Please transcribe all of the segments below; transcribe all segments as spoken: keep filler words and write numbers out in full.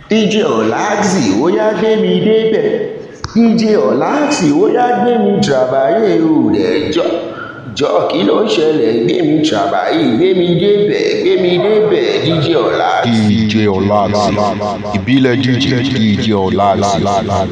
D J Olaxy ó yá gbé mi débẹ̀. D J Olaxy ó yá gbé mi travaye o dẹ̀ jọ jọ kí ló ń ṣẹlẹ̀ gbé mi travaye gbé mi débẹ̀ gbé mi débẹ̀ D J Olaxy. D J Olaxy ìbílẹ̀ D J D J Olaxy.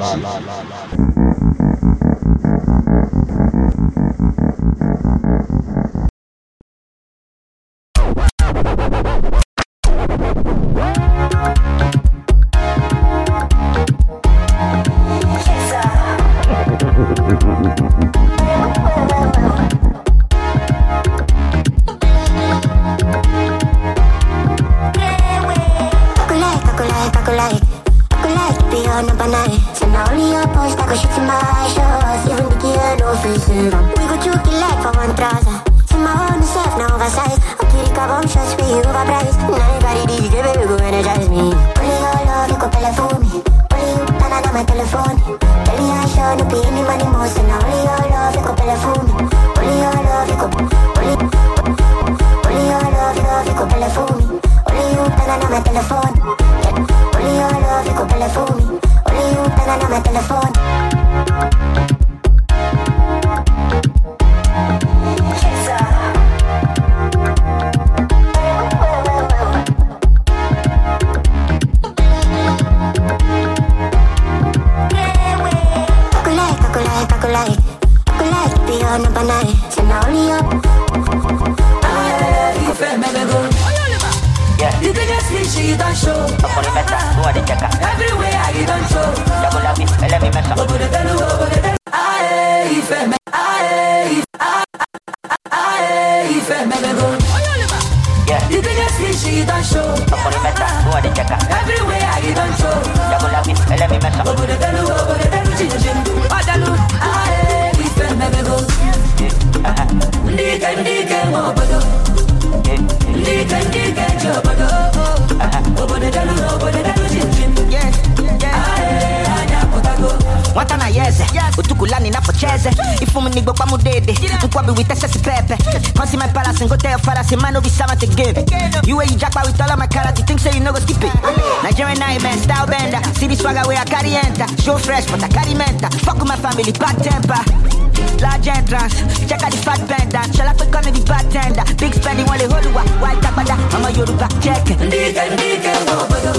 Show fresh, but I carry mental. Fuck with my family, bad temper. Large entrance, check out the fat bender. Shall I quick on the bartender? Big spending while they hold you up. White tapada, I'm a Yoruba check. Ndika, ndika, obodo.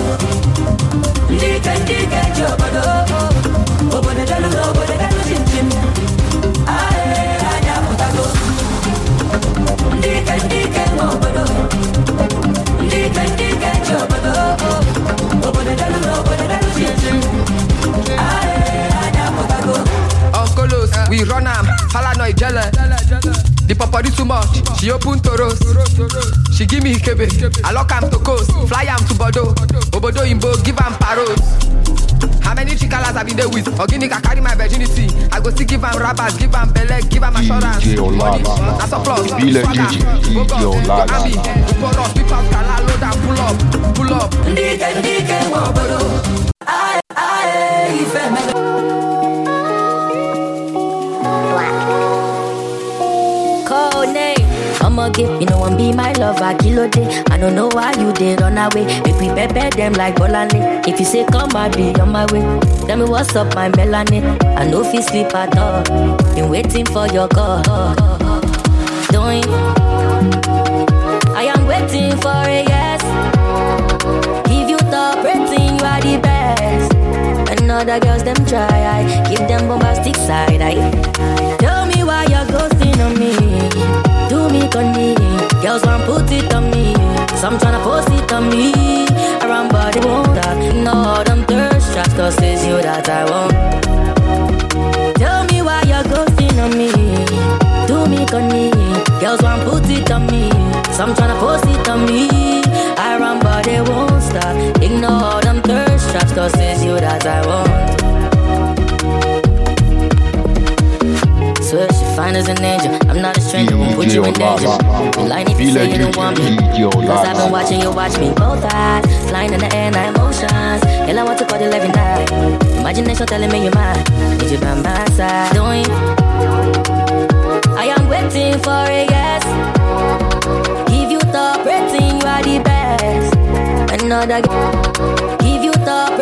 Ndika, ndika, jobodo. Obodo dalu, obodo dalu, chim chim. Aye, anya putago. Ndika, ndika, obodo. Ndika, ndika, jobodo. Obodo dalu, obodo dalu, chim chim. Uncle, we run am, Falanoy jealous. The papa too much, she open to roast. She give me kebe, I lock am to coast. Fly am to Bodo, Obodo imbo, give am paros. How many chikalas have been there with? Organic, I carry my virginity. I go still give am rappers, give am belek, give am assurance. D J Olaxy, that's applause. ìbílẹ̀ D J D J Olaxy. Pull up, people can load and pull up, pull up. Ndike, ndike, Obodo. Aye, aye, ife I'ma get, you know, I'm be my lover, kilo day. I don't know why you did run away. If we pepper them like Bolande. If you say come, I'll be on my way. Tell me what's up, my melanin. I know if you sleep at all. Been waiting for your call. Doing, I am waiting for a yes. Give you the rating, you are the best. And other girls, them try, I give them bombastic side. I tell me why you're ghosting on me. Do me conny, girls want put it on me. Some tryna post it on me. Around body won't that. Ignore them thirst traps, cause it's you that I want. Tell me why you're ghosting on me. Do me conny, girls want put it on me. Some tryna post it on me. Around body won't stop. Ignore them thirst traps, cause it's you that I want. Swear she fine as an angel. I'm not a stranger, won't put you in danger. Be lying if you say you don't want me. Cause I've been watching you watch me both eyes. Flying in the air, my emotions. Girl, I want to cuddle every night. Imagination telling me you're mine. Need you by my side. Doing, I am waiting for a yes. Give you top rating, you are the best. Another give you top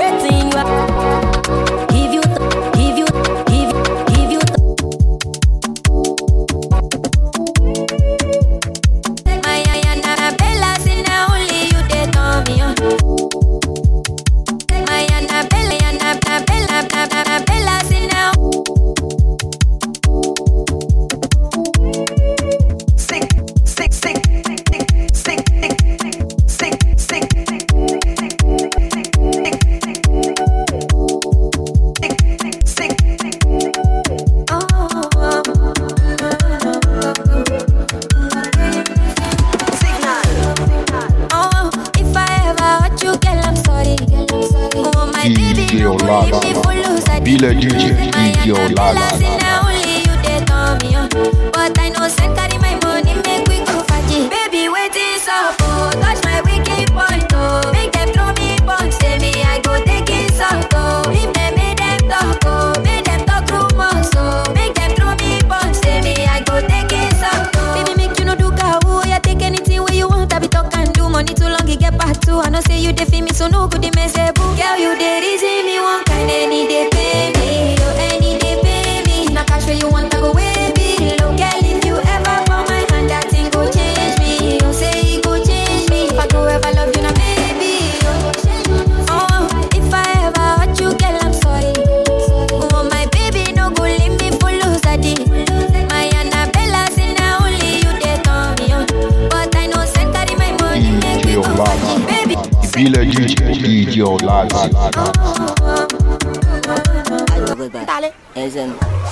Olaza. Bile D J, D J Olaza. But I know send carry my money, make we go faji. Baby, waiting so oh, touch my wicked point, oh. Make them throw me punch, say me I go take it out, oh. If they make them talk, oh, make them talk rumors, oh. Make them throw me punch, say me I go take it out, oh. Baby, make you no do cow, oh. You take anything where you want, I be talk and do money too long, you get back to. I know say you dey feel me, so no good, the mess, eh, boo. Girl, you dey reason me one kind, any day pay me, oh, any day pay me. Now cash where you want, I go away. Bile D J, D J Olaza. Dale. Esen.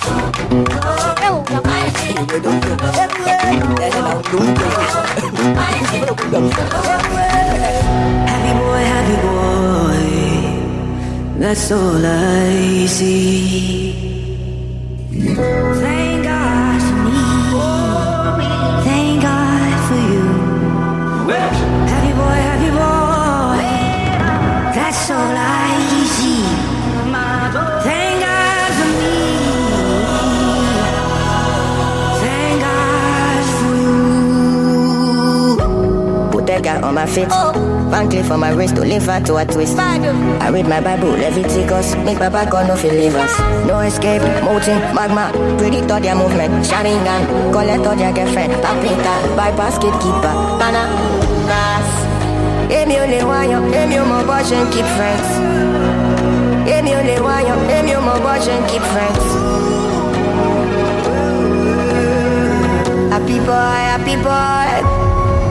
Happy boy, happy boy. That's all I see. Thank God for me. Thank God for you. Happy boy, happy boy. That's all I see. Thank God for me. Thank God for you. Put that guy on my feet. Bank clip for my wrist to live her to a twist. I read my Bible, Leviticus. Make my back on no believers. No escape, mountain, magma. Predict all their movement. Shining gun, collect all their girlfriend. Paprika, bypass gatekeeper. Banana, gas. Amy only wire, Amy on my watch and keep friends. Amy only wire, Amy on my watch and keep friends. Happy boy, happy boy.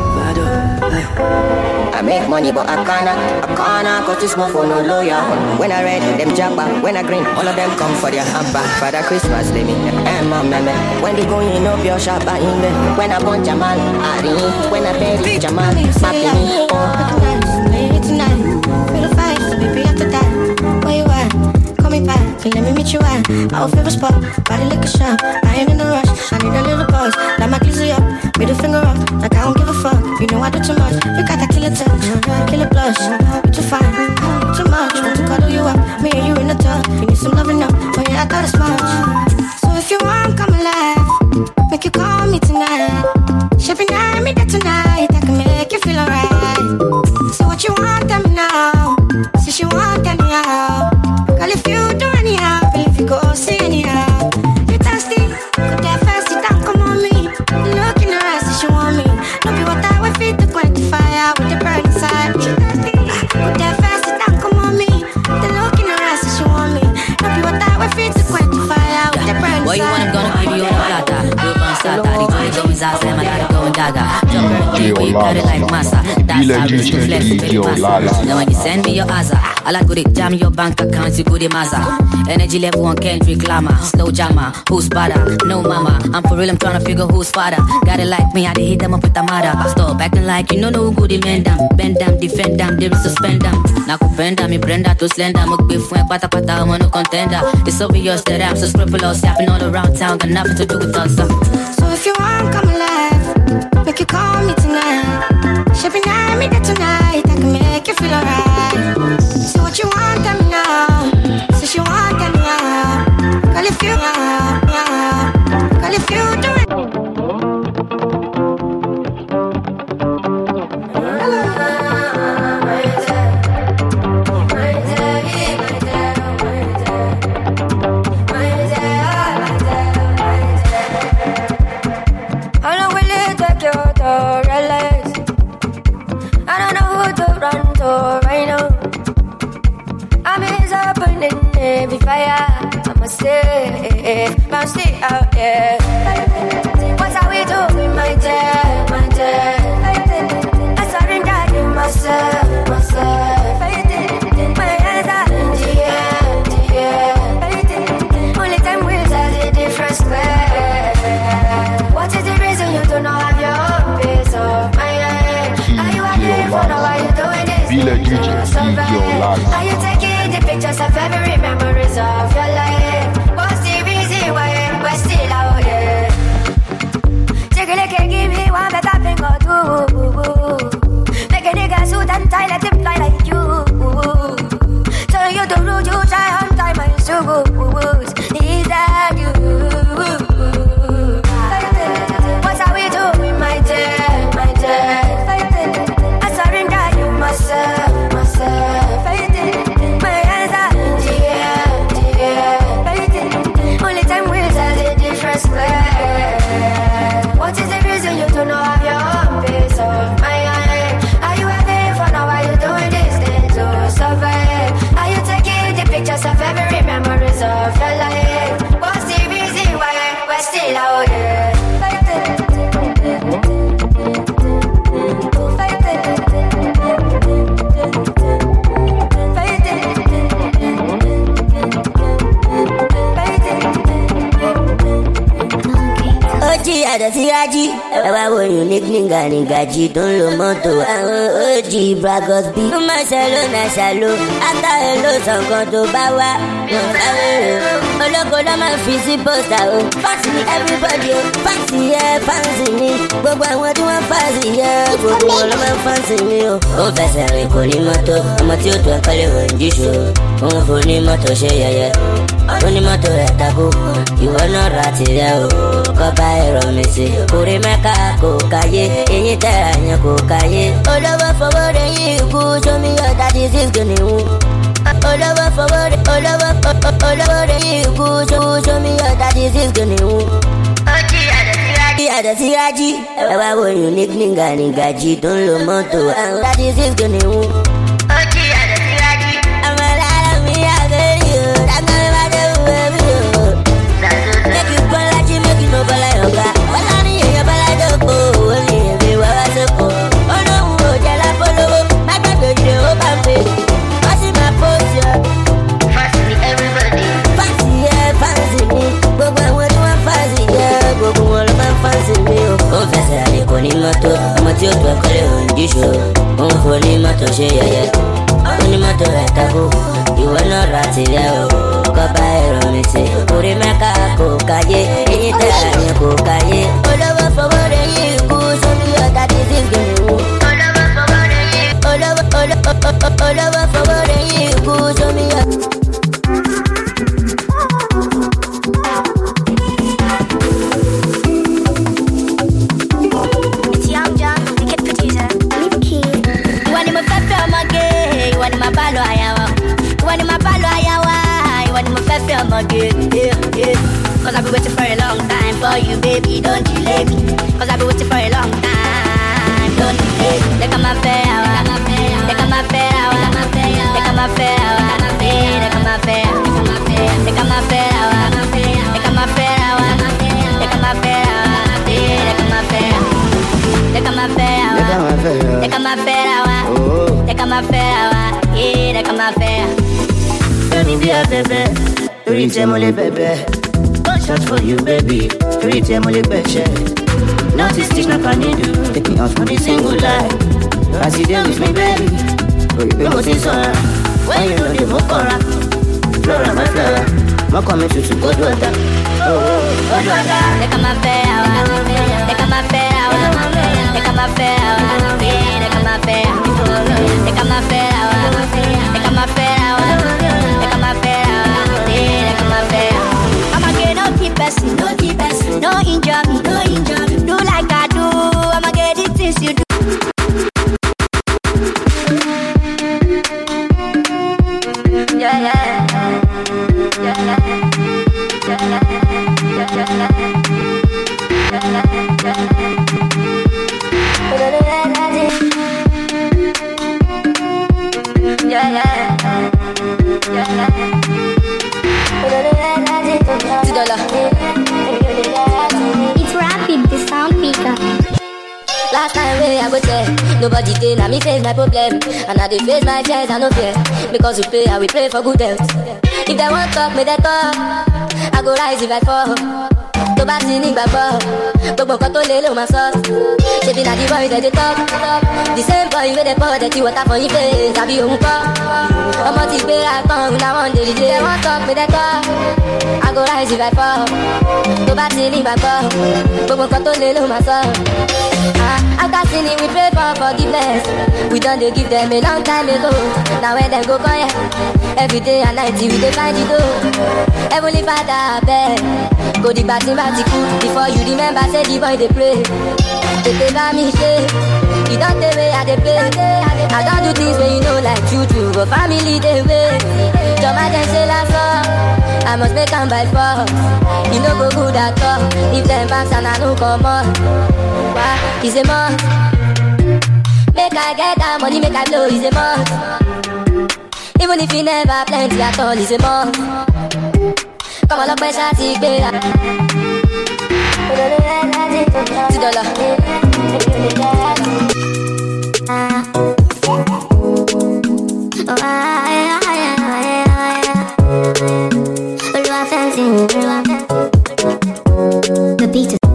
I make money but I can't, I can't cause this one for no lawyer. When I read them jabba, when I green, all of them come for their hamper. Father Christmas, let me, and mom, man. When they going up your shop, I in there. When I want Jamal, I ring. When I bury Jamal, happy me. Oh, tonight, feel the fight, baby, after that. Where you at? Call me back, let me meet you at our favorite spot, body liquor shop. I ain't in a rush, I need a little pause. Let my glizzy up, middle finger up, like I don't give a fuck. You know I do too much, you got that killer touch, killer blush. You too fine, too much, want to cuddle you up. Me and you in the tub, you need some loving up. Oh yeah, I got a sponge. So if you want, come alive, make you call me tonight. Shipping at me that tonight, I can make you feel alright. So what you want, tell me now. Since you want, tell me how. Girl, if you do anyhow, believe you go see anyhow. You thirsty, go that fast, you down, come on me. Look in her eyes, if she want me. No be what I would feed to quench the fire with the burn inside. You thirsty, go that fast, you down, come on me. The look in her eyes, if she want me. No be what I would feed to quench the fire with the burn inside. What you want, I'm gonna give you all the plata. Real fun starter, the joint going zaza, and my daddy going gaga. Jump her, way you cut it like massa. That's how you should flex with the massa. Now when you send me your Aza, I like good it, jam your bank account, you good it Maza. Energy level on Kendrick Lamar, slow jammer, who's better? No mama, I'm for real, I'm trying to figure who's father. Got it like me, I did hit them up with the mother. Stop acting like you know no good it man them. Bend them, defend them, they will suspend them. Now kupenda, me brenda to slender. Mukbe fuen pata pata, I'm no contender. It's obvious that I'm so scrupulous, yapping all around town, got nothing to do with us. So if you want, come alive, make you call me tonight. Shipping at me that tonight, I can make you feel alright. So what you want, tell me now. Since you want, tell me now. Girl, if you, yeah, yeah. Girl, if you do it. Right now, I'm is happening every fire. I'ma stay, but stay out there. What's how we do with my dad, my dad? I surrender in myself, myself. My hands are in the air, the air. Only time will tell the difference where. What is the reason you don't know have your own peace of mind? Are you happy for now? Are you doing it? Bile D J, D J Olaza. Are you taking the pictures of every to lose you, try on time, I used to go. Is that you? What are we doing, my dear, my dear? I surrender you myself, myself. My hands are in the air, the air. Only time will tell the difference. What is the reason you don't know have your own peace of mind? Are you having fun or are you doing this thing to survive? Are you taking the pictures of every memories of your life? What's the reason why we're still out here? Oji adasiraji, ẹwà wo unique nigga niggaji tó ń lo mọ́tò. Àwọn Oji bragos bí. Ó máa ṣàlò náà ṣàlò, àtàwé ló sàn kan tó bá wá. Wọ́n sáré o, ológo ló máa fi sí pósítà o. Fáǹsì ni everybody o, fáǹsì yẹ fáǹsì ni. Gbogbo àwọn tí wọ́n fáǹsì yẹ, gbogbo wọn ló máa fáǹsì mi o. Ó ń fẹsẹ̀ rìn kò ní mọ́tò, ọmọ tí ó tó ẹ̀kọ́ lè wọ̀ ń jíṣu. Òun fò ní mọ́tò ṣe yẹyẹ. Onímọ́tò rẹ̀ takò, ìwọ náà ra tirẹ̀ o. Kọ́ba ẹ̀rọ mi sí. Kùrì mẹ́ka kò káyé, eyín tẹ̀ra yẹn kò káyé. Olówó fowó rẹ̀ yí ikú, sómi yọ thirty six gìnìún. Olówó fowó rẹ̀ olówó olówó rẹ̀ yí ikú, sómi yọ thirty six gìnìún. Oji adasiraji adasiraji, ẹwà wo unique nigga niggaji tó ń lo mọ́tò. Àwọn thirty six gìnìún. Oji adasiraji. Àwọn alára mi àgẹ́rì o, dáná mi máa dé wúwo mi o. Make you bọ́lá jí, make you no bọ́lá yọ̀ǹga. Bọ́lá ní èèyàn bọ́lá dọ́kọ̀, ó ní èmi wá wá sóko. Olóhùn ò jẹ́ lápolówó, má gbàgbé òjò ó bá ń pè. Wọ́n sì máa post yọ. Fáǹsì ni everybody. Fáǹsì yẹ fáǹsì mi. Gbogbo àwọn tí wọ́n fáǹsì yẹ, gbogbo wọn ló máa ń fáǹsì mi o. Ó ń fẹsẹ̀ rìn kò ní mọ́tò, ọmọ tí ó tó ẹ̀kọ́ lè hàn jíṣu. Ó ń fò ní mọ́tò ṣe yẹyẹ. Onímọ́tò rẹ̀ takò, ìwọ náà ra tirẹ̀ o. Kọ́ba ẹ̀rọ mi sí. Kùrì mẹ́ka kò káyé, eyín tẹ̀ra yẹn kò káyé. Olówó fowó rẹ̀ yí ikú, sómi yọ thirty six gìnìún. Olówó fowó rẹ̀ yí olówó olówó fowó rẹ̀ yí ikú, sómi yọ. It's Young John, the kid producer. Leave key. Ìwọ ni mo fẹ́ fẹ́ ọmọge, ìwọ ni màá bá lọ àyàwó. Ìwọ ni màá bá lọ àyàwó, ìwọ ni mo fẹ́ fẹ́ ọmọge. Cause I've been waiting for a long time for you, baby, don't delay me. Cause I've been waiting for a long time, don't delay me. They come and fair hour, they come and fair hour, they come and fair hour, they come and fair hour, they come and fair hour, they come and fair hour, they come and fair hour, they come and fair hour. They come and fair hour, they come and fair hour, they come and fair hour, yeah, they come and fair. Let me be a baby, reach them only baby. One shot for you, baby, reach them only baby. Nothing stitch, not can you do. Take me out from this single life. As you there with me, baby, you must see so. When you know the Mokora, Flora, my flora, my coming to to good water. Oh, good water. They come and fair hour, they come and fair hour, they come and fair hour, they come and fair hour, they come and fair hour, they come and fair hour, they come and fair hour, they come and fair hour. I'm again no keep person, no keep person, no injure me, no injure me. Do like I do, I'm again the things you do. Yeah, yeah, yeah, yeah, yeah, It's Rapid, the sound maker. Last time we I go there, nobody did, now me face my problem. And I dey face my fears, I no fear. Because we pray, I will pray for good health. If they want talk, me they talk. I go rise if I fall. Tó bá ti ní gbàgbọ́, gbogbo nǹkan tó lé ló máa sọ. Ṣebí na the boys dey talk. The same boy wey dey pour dirty water for him face, àbí òun kọ́. Ọmọ ti gbé àtọ̀, una wan dey dey. They want talk, me they talk. I go rise if I fall. Tó bá ti ní gbàgbọ́, gbogbo nǹkan tó lé ló máa sọ. Uh, after sinning, we pray for forgiveness. We done they give them a long time ago. Now when them go quiet, every day and night we dey find it go. Heavenly Father, I beg, go the batting batiku before you remember say the boy they pray. They pay by me shake, you don't tell me how they play. I don't do things when you know like you do, but family they wait. Jama them say last up, I must make them by force. You know go good at all, if them banks and I no come on. Why? It's a must. Make I get that money, make I blow, it's a must. Even if you never plenty at all, it's a must. Come on, look my shot, it's better. Two dollar. The beat is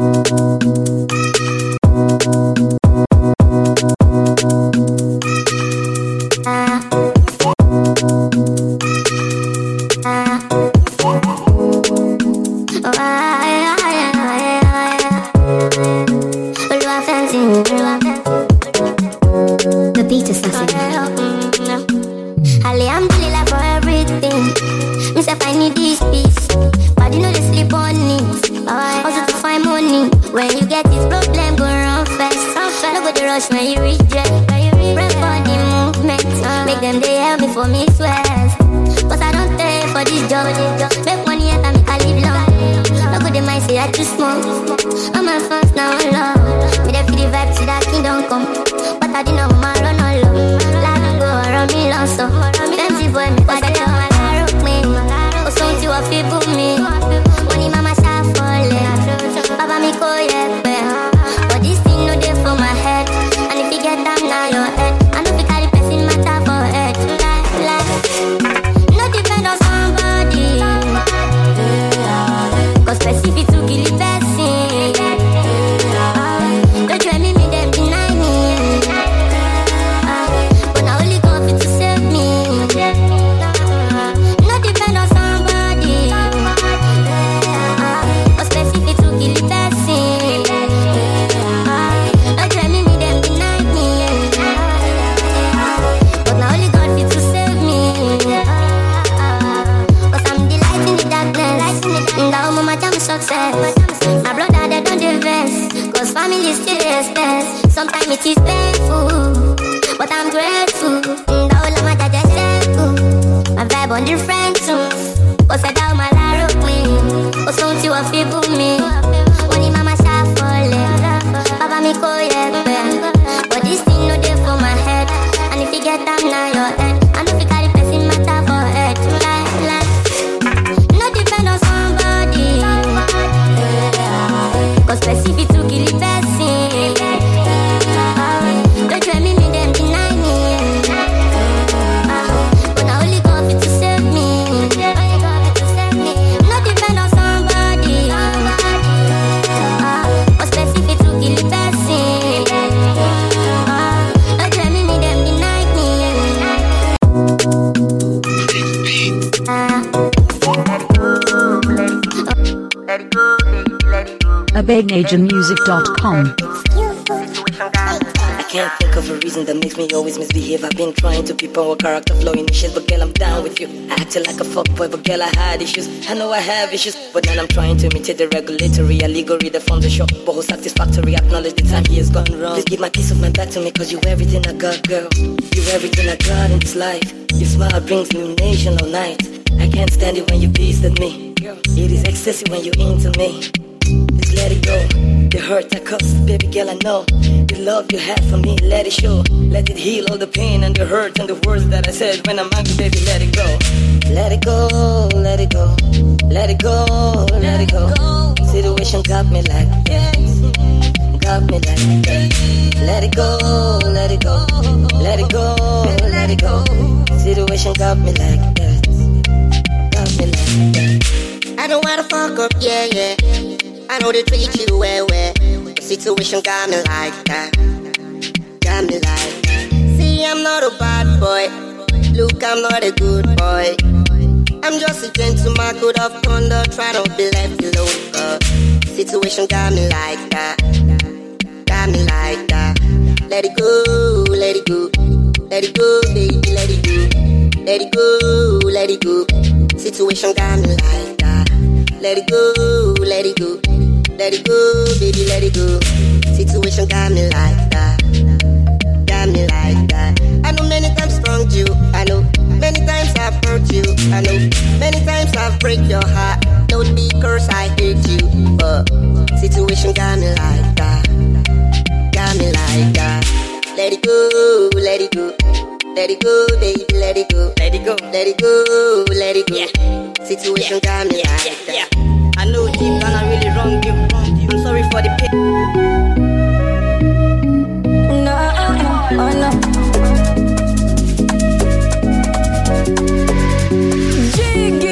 the beat is Alhamdulillah for everything. Myself I need this peace, but you know they sleep on it. Also to find money. When you get this problem, go run fast. No go to rush when you reach there. Pray for the movement, make them they help me for me swears. Cause I don't pay for this job. Make money and I make a live long. No go to my say I too smoke. All my fans now on love. Me they feel the vibe till that kingdom come. But I didn't know my run all love. Life go around me long so. Fancy boy me cause I tell my rock me. Oh so you a people me. Money mama shall fall. Baba me go yeah. But this thing no day for my head. And if you get down now your head, I know if you carry person matter for head. Like, like, no depend on somebody. Cause specific to kill the person. Don't try me, me them deny me. But now only God fit to save me. No depend on somebody. Cause specific to kill the person. Don't try me, me them deny me. But now only God fit to save me. Cause I'm the light in the darkness. Now mama tell me success. My brother they don't invest. Cause family still expense. Sometimes it is painful, but I'm grateful. Now all my dad just simple. My vibe on different tunes. Cause I down my life queen. Cause don't you a people me. Money mama shall fall. Baba me go yeah. But this thing no day for my head. And if you get down now your head, I know if you carry person matter for head. Like, like, no depend on somebody. Cause specific to kill the person. Don't try me, me them deny me. But now only God fit to save me. No depend on somebody. Cause specific to kill the person. Don't try me, me them deny me. a big nation music dot com. I can't think of a reason that makes me always misbehave. I've been trying to keep on what character flow in shit, but girl, I'm down with you. I acted like a fuckboy, but girl, I had issues. I know I have issues, but then I'm trying to imitate the regulatory, illegal reader from the show. But who's satisfactory, acknowledge the time he has gone wrong. Please give my piece of my back to me, cause you everything I got, girl. You everything I got in this life. Your smile brings illumination all night. I can't stand it when you beast at me. It is excessive when you're into me. Just let it go. The hurt I caused, baby girl, I know. The love you had for me, let it show. Let it heal all the pain and the hurt and the words that I said when I'm angry, baby, let it go. Let it go, let it go. Let it go, let it go. Situation got me like this. Got me like that. Let it go, let it go. Let it go, let it go. Situation got me like that. Got me like that. I don't wanna fuck up, yeah, yeah. I know they treat you well, well. The situation got me like that. Got me like that. See, I'm not a bad boy. Look, I'm not a good boy. I'm just a gentleman, code of conduct. Try don't be left alone. Uh, situation got me like that. Got got me like that. Let it go, let it go, let it go, baby, let it go, let it go, let it go. Situation got me like that. Let it go, let it go, let it go, baby, let it go. Situation got me like that, got me like that. I know many times wronged you, I know many times I've hurt you, I know many times I've break your heart. Don't be cursed, I hate you, but situation got me like that, got me like that. Let it go, let it go, let it go, baby, let it go, let it go, let it go, let it go. Yeah. Situation yeah. got me yeah. like yeah. that. Yeah. I know deep down I really wronged you. I'm sorry for the pain. No, oh no. Jiggy,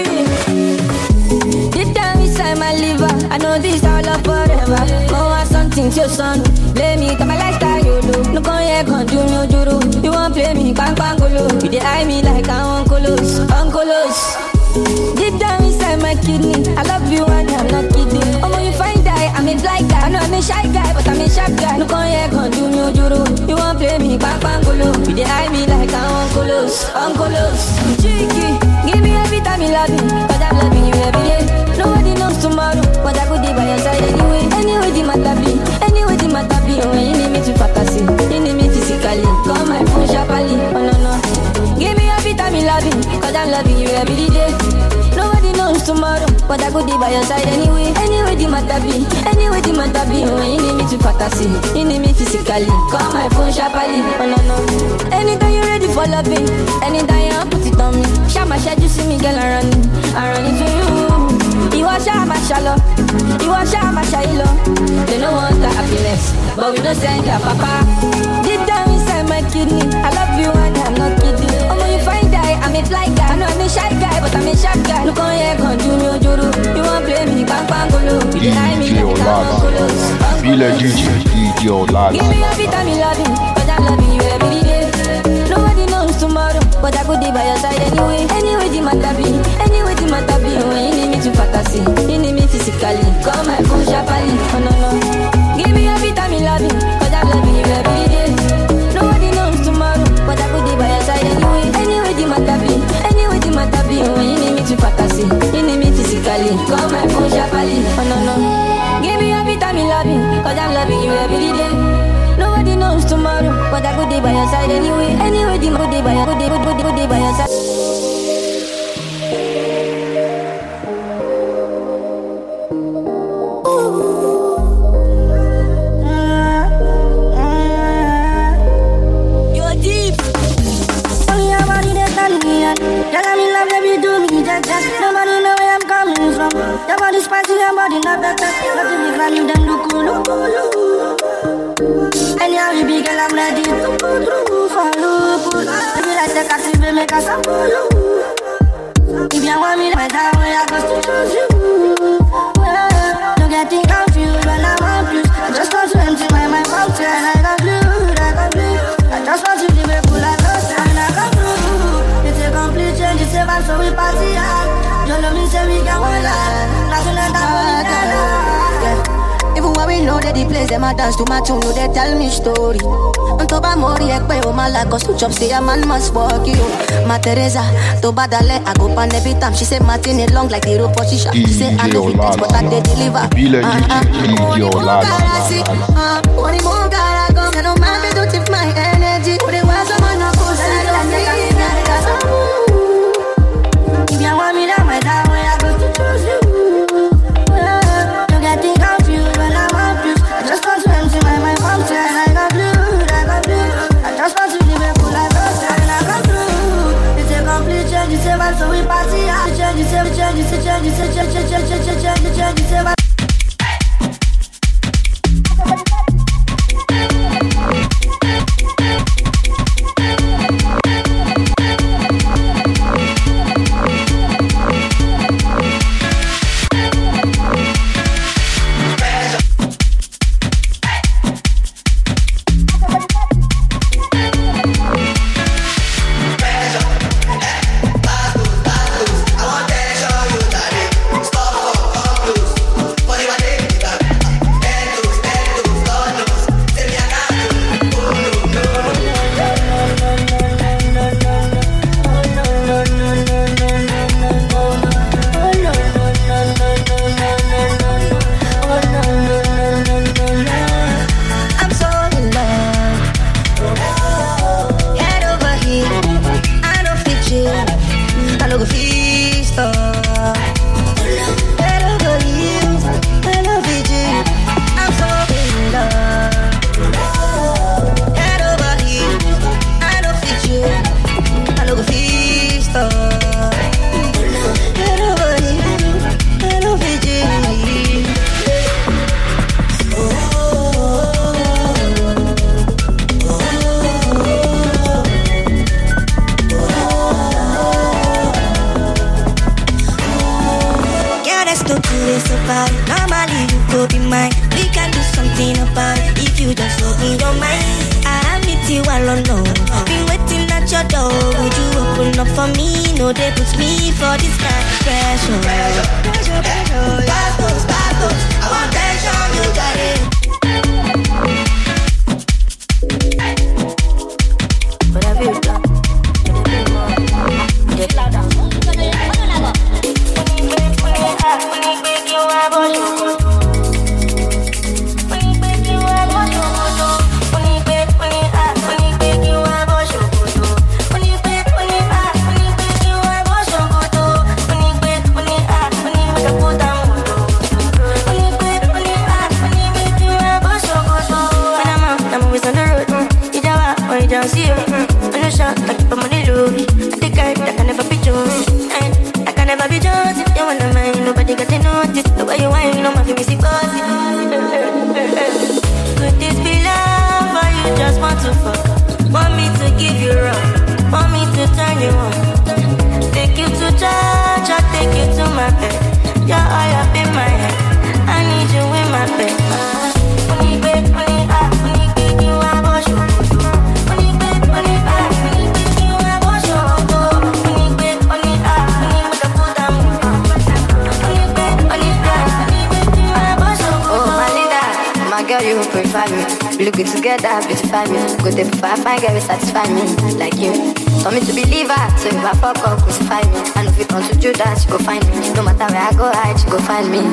deep down inside my liver, I know this all love forever. Oh, I something to your son. Blame me, come my lifestyle, you do. No come here, come do no juru. You won't play me, bang bang golo. You dey eye me like I'm uncolos, uncolos. Deep down inside my kidney, I love you and I'm not kidding. Oh, when you find die, I'm a fly guy. I know I'm a shy guy, but I'm a sharp guy. No come here, come do no juru. You won't play me, bang bang golo. You dey eye me like I'm uncolos, uncolos. Cheeky, give me every time you love me, cause I'm loving you every day. Nobody knows tomorrow, but I could be by your side anyway. Anyway, the matter be, anyway, the matter be. When you need me to fantasy, you need me physically. Call my phone sharply, oh no no. Give me every time you love me, cause I'm loving you every day. Nobody knows tomorrow, but I could be by your side anyway. Anyway, the matter be, anyway, the matter be. When you need me to fantasy, you need me physically. Call my phone sharply, oh no no. Anytime you're ready for loving, anytime you put it on me. Shama shed, you see me, girl, I run, I run into you. You are Shama Shallow, you are Shama Shiloh. They don't want the happiness, but we don't send your papa. Deep down inside my kidney, I love you and I'm not kidding. Oh, when you find die, I'm a fly guy. I know I'm a shy guy, but I'm a sharp guy. Look on here, come do no juru. You won't play me, bang bang golo. You deny me, you can't colos. Feel like D J, D J Olaga. Give me every time you love me, cause I'm loving you every day. Nobody knows tomorrow, but I could be by your side anyway. Anyway, the matter be, anyway, the matter be. When you need me to fantasy, you need me physically. Call my phone sharply, oh no no. Give me every time you love me, cause I'm loving you every day. Nobody knows tomorrow, but I could be by your side anyway. Anyway, the matter be, anyway, the matter be. When you need me to fantasy, you need me physically. Call my phone sharply, oh no no. Give me every time you love me, cause I'm loving you every day. Nobody knows tomorrow, but I could be by your side anyway. Anyway, the matter be by your, could be, could be, could be by your side. Nobody know where I'm coming from. Your body spicy, your body not better. Nothing is like you, them look cool, look cool. Anyhow you be girl, I'm ready to go through for look cool. If you like the cat, you make us up for you. If you want me, my time, I go to choose you. Don't get confused when I'm confused. I just want to empty my mind out here and I got blue, I got blue. I just want to live a cool life, and I got blue. It's a complete change, it's a vibe, so we party hard. You know me, say we can one life. Nothing like that. Even when we know that the place, them a dance to my tune, they tell me story. On top of Mori, ekpe o malago, switch up, say a man must walk you. Ma Teresa, to badale, I go pan every time. She say Martin it long like the rope, she shot. She say I know it is, but I they deliver. Only more garasi, only more garago. I don't mind to tip my energy. Put it was a man of course, I don't need that. If you want me, that my time, I go to choose you. Don't get confused when I'm confused. I just want to empty my mind from and I got blue, I got blue. I just want to live a full life and I got blue. It's a complete change, it's a vibe, so we party hard. Change, it's a change, it's a change, it's a change, change, change, change, change, change, it's a vibe. curious about it. Normally you could be mine. We can do something about it if you just open your mind. I meet you alone, no. Been waiting at your door. Would you open up for me? No, they put me for this kind of pressure. Pressure, pressure, pressure. Battles, battles. I want tension, you got it. Whatever you done, get louder. Look good together, beautify me. Go there before I find girl will satisfy me. Like you, told me to believe her. So if I fuck up, crucify me. And if it comes to Judas, she go find me. No matter where I go hide, she go find me.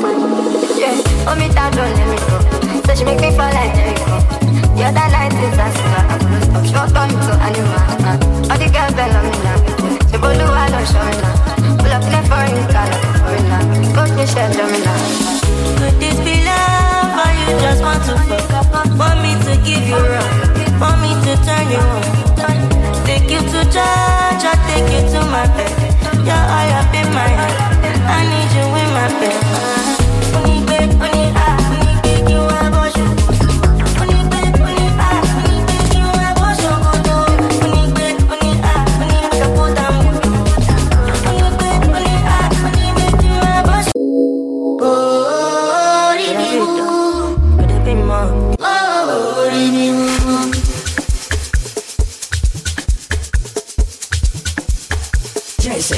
Yeah, hold me down, don't let me go. So she make me fall like Jericho. The other night is a silver. I couldn't stop, she won't turn me to animal. uh. All the girls they love me now. She go do I don't show me now. Pull up in a foreign car, like a foreigner. Coach me, shell, me now. Could this be love, or you just want to fuck? Want me to give you wrong? Want me to turn you on? Take you to church, I take you to my bed. You're all up in my head. I need you in my bed. Only bed, only I, only bed, you are boss. Only bed, only I, only bed, you are boss. Only bed, only I, only make a put down. Only bed, only I, only bed, you are boss. Oh, could it be more? Jason.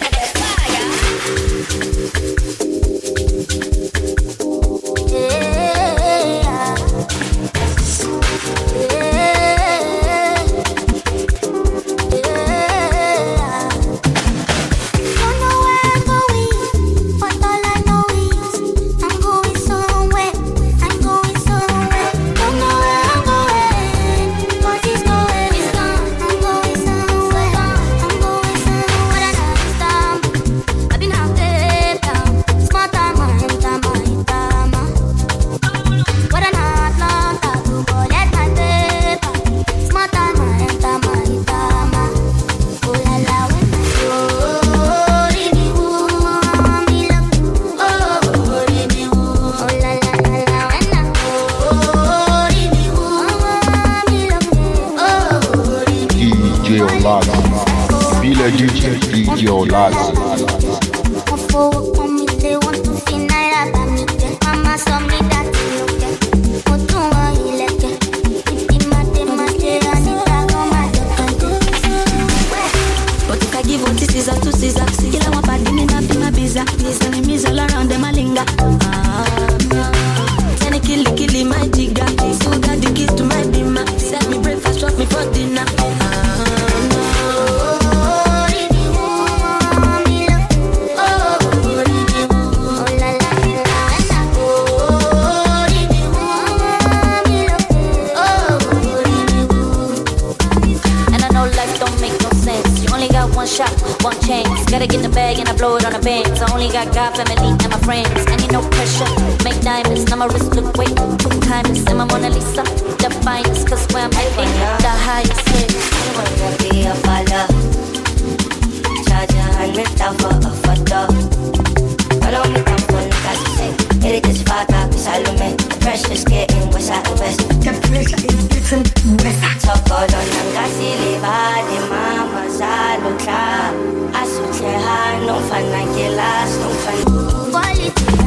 D J Olazi. But if I give one to Caesar to Caesar, kill I want bad in nothing my pizza. These enemies all around them a linger. Any kill kill my jigger. So got the keys to my beamer. Set me breakfast, drop me for dinner. Shot, one chance, gotta get the bag and I blow it on the bands. I only got God, family, and my friends. I need no pressure, make diamonds, now my wrist look way too timeless. And my Mona Lisa, the finest, cause where I'm heading, the highest hit. I wanna be a follow, charge a hundred thousand for a photo. Follow me down for the guys to say, it is far up, Salome. The pressure's getting worse at the west. The pressure is getting worse. Talk all on the gas, live the mama, Salukla. Asutle ha, no fan like your last, no fan. Quality.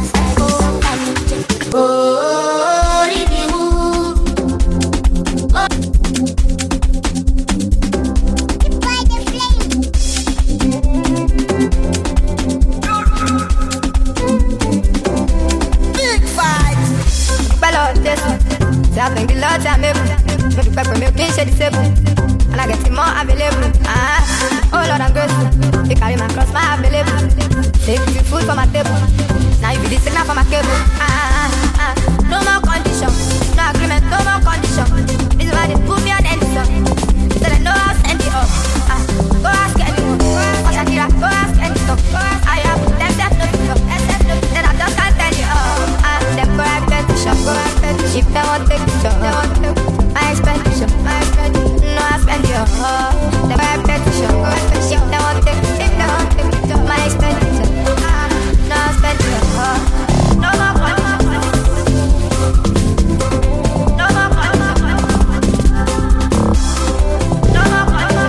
table, and I get it more available. Ah, oh Lord, I'm grateful. You carry my cross, my available. Take the food for my table. Now you be the signal for my cable. Ah, ah, ah. No more condition, no agreement, no more condition. This is why they put me on any song. So they know I'll send it up. Ah, go ask anyone. Oh Shakira, go ask any song. I have them self no stop, them self no. Then I just can't tell you all. Ah, them go and petition, go and petition. If they want take it, they want take my expectation, my expectation. No, I spend it all. Them go and petition, go and petition. If they want take it, if they want take it, my expectation. Ah, no, I spend it all. No more condition. No more condition. No more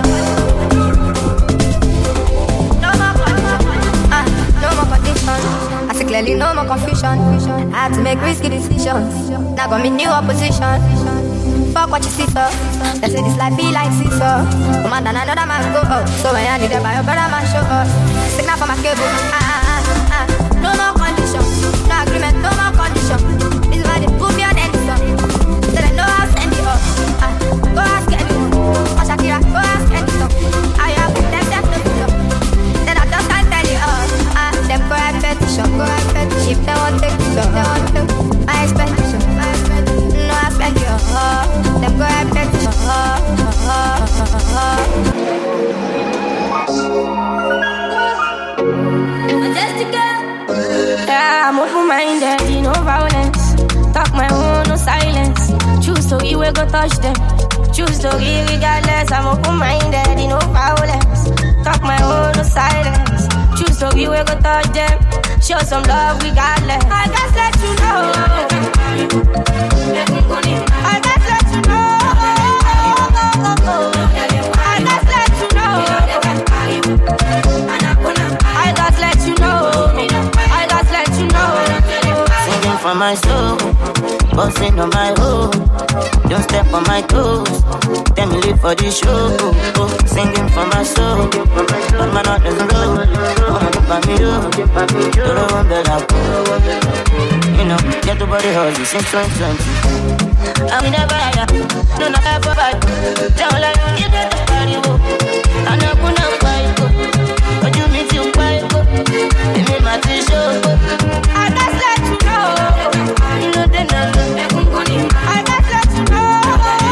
condition. No more condition. Ah, no more condition. I see clearly no more confusion. I had to make risky decisions. Now got me new opposition. Fuck what you see, sir. They say this life be like seesaw. Come on, then another man go up. So when I need it by your brother, man show up. Signal for my cable. Ah, ah, ah, ah. No more condition. No agreement, no more condition. This is why they put me on any song. So they know I'll send it up. Ah, go ask anyone. Oh Shakira, go ask any song. I have them self no stop. Then I just can't tell you all. Ah, them go and petition, go and petition. If they want take it, they want to. My expectation, my expectation. No, I spend it all. Them go and petition. Majestica. Yeah, I'm open-minded, no violence. Talk my own, no silence. Choose to give, we go touch them. Choose to give regardless. I'm open-minded, no violence. Talk my own, no silence. Choose to give, we go touch them. Show some love regardless. I just let you know. I just let you know. I just let you know. I just let you know. I just let you know. Singing for my soul, bossing on my own. Don't step on my toes. Tell me live for the show. Singing for my soul, but my heart doesn't roll. Wanna look at me, do do the one that I go. You know, get the body hustle since twenty twenty. I'm never had no, not ever bad. Down like you get the body, I'm not gonna fight. But you meet you fight. Give me my t-shirt. I just let you know. You know they know. I just let you know.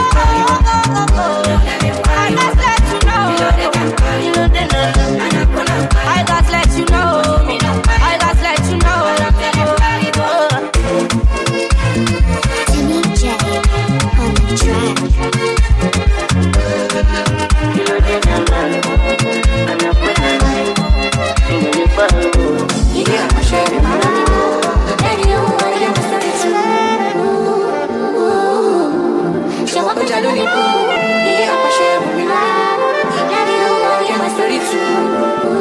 I just let you know. You know they know. I just let you know. I just let you know. Timmy J on the track. Yeah, I'm sharing my life. Baby, you want to start it too. Show up with your little boo. Yeah, I'm sharing my life. Baby, you want to start it too.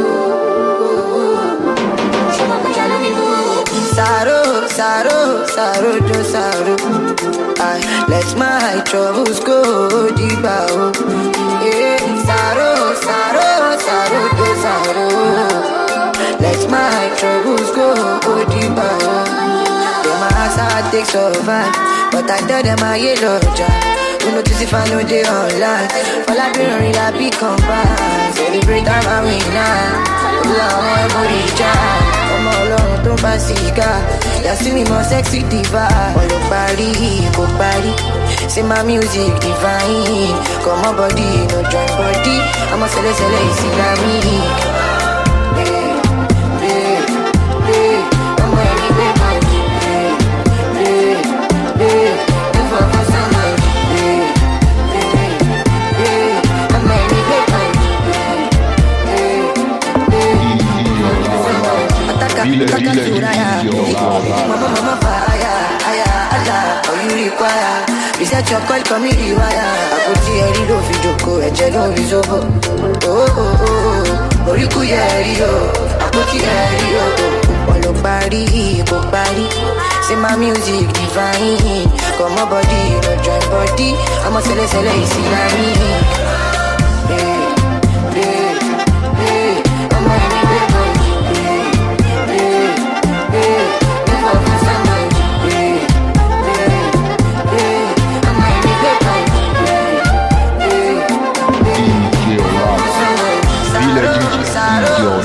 Show up with your little boo. Sorrow, sorrow, sorrow, do sorrow. I let my troubles go deeper. Yeah, sorrow, sorrow, sorrow, do sorrow. Let my troubles go deeper. Yeah, my heart I take survive, but I tell them I yellow job. You notice if I know they online. All I do is I be combined. Celebrate time I win now. Love my body jam. Ọmọ Ọlọ́run tó bá sìgá, yà sí mi mọ sexy diva. Ọ̀lọ́ parí, kò parí. Say my music divine. Come on body, no join body. I'm a sele sele Islamic. Hey, hey, hey. I'm a anyway body. Hey, hey, hey. Never for somebody. Hey, hey, hey. I'm a anyway body. Hey, hey, hey. Ataka, ataka suraya. Mama, mama, fire, aya, Allah. How you require? Reset your call, come me rewire. I put the air in the joko, a jello is over. Oh, oh, oh, Oriku Yerio. I put the air in the Olo body, go body. Say my music divine. Come on body, no join body. I'm a sele sele, Islamic. Hey, hey, hey. I'm a anyway body. Hey, hey, hey. Never for somebody. Hey, hey, hey. I'm a anyway body. Hey, hey,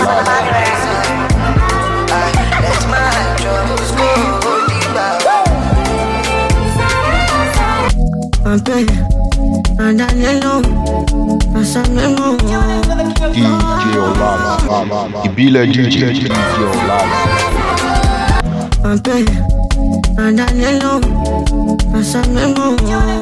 Let my troubles go deeper. I'm paying, and I know, I'm something more. D J Olala, Ibile D J, D J Olala. I'm paying, and I know, I'm something more.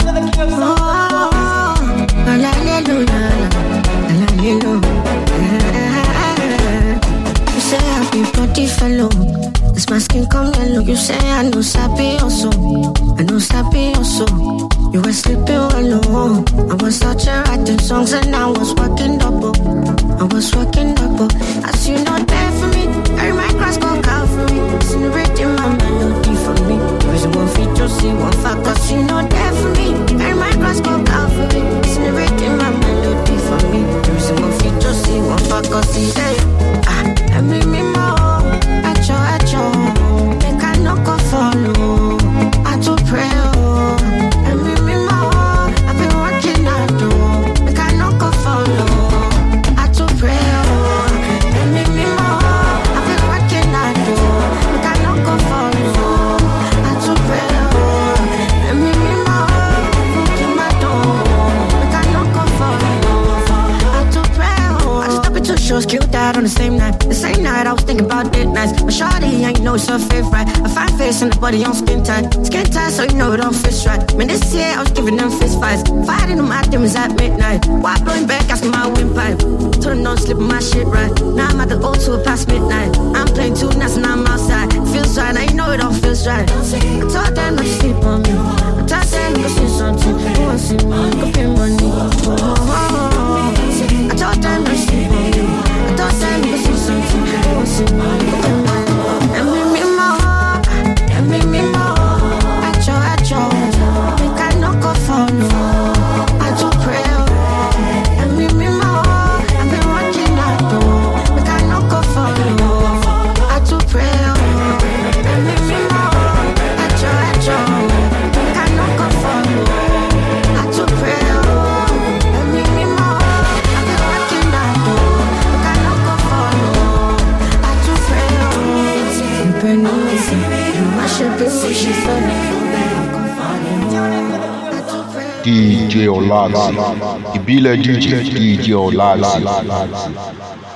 You say I be bloody fellow. This my skin come yellow. You say I know sabi also. I know sabi also. You were sleeping well alone. I was out here writing songs and I was working double. I was working double. As you know there for me. Carry my cross go out for me. Celebrating my melody for me. There is one feet to see, one fact. Cause you know there for me. Carry my cross go out for me. Celebrating my melody for me. There is one feet to see, one fact. Cause he say, ah, let me me more. Acho, acho. Make I no go follow. I do pray, oh. Let me me more. I've been working hard, oh. Make I no go follow. I do pray, oh. Let me me more. I've been working hard, oh. Make I no go follow. I do pray, oh. Let me me more. Working my door. Make I no go follow. I do pray, oh. I just up at two shows, killed that on the same night. The same night I was thinking about it nice. But shawty, ain't know it's her favorite. A fine face and the body on skin tight. Skin tight so you know it don't fit right. Man, this year I was giving them fist fights. Fighting them my demons at midnight. Why blowing back, asking my windpipe. Told them don't slip my shit right. Now I'm at the O two past midnight. I'm playing two nights and I'm outside. Feels right, now you know it don't feel right. I told them not to sleep on me. I told them to see something. Who wants to see me? Go pay money. Oh, oh, oh. I told them not to sleep on me. I told them to see something. Who wants to see me? Go pay money. And me, me, more. And me, me, more. Acho, acho. Make I no go follow. I do pray. And me, me, more. I've been working hard, though. Make I no go follow. I do pray. And me, me, more. Acho, acho. Make I no go follow. I do pray. And me, me, more. I've been working hard, though. Make I no go follow. I do pray. D J Olala, Ibile D J, D J Olala.